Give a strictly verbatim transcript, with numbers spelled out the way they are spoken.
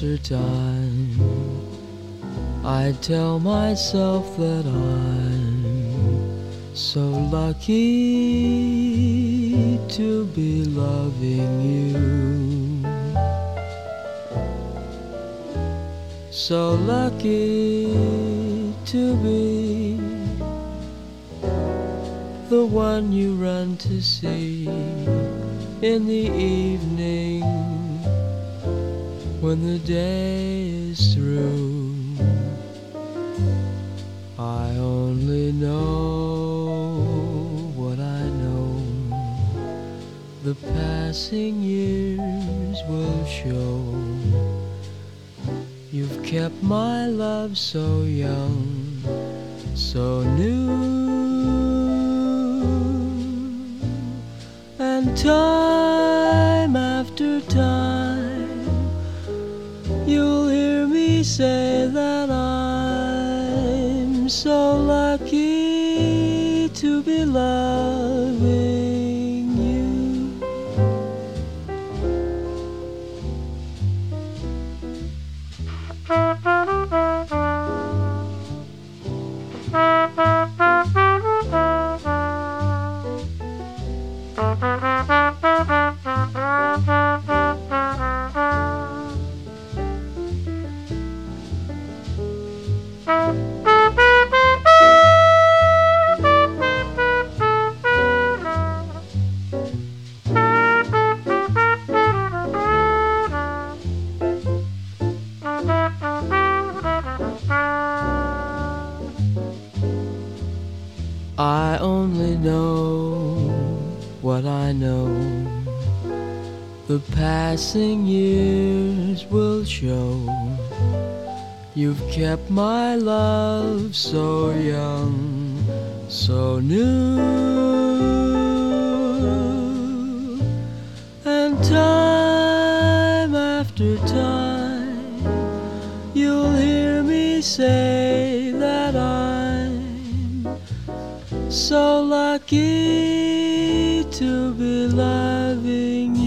after time, I tell myself that I'm so lucky to be loving you, so lucky to be the one you run to see in the evening when the day is through. I only know what I know, the passing years will show. You've kept my love so young, so new, and time after time you'll hear me say that I'm so lucky to be loving you. I only know what I know, the passing years will show. You've kept my love so young, so new, and time after time you'll hear me say that I'm so lucky to be loving you.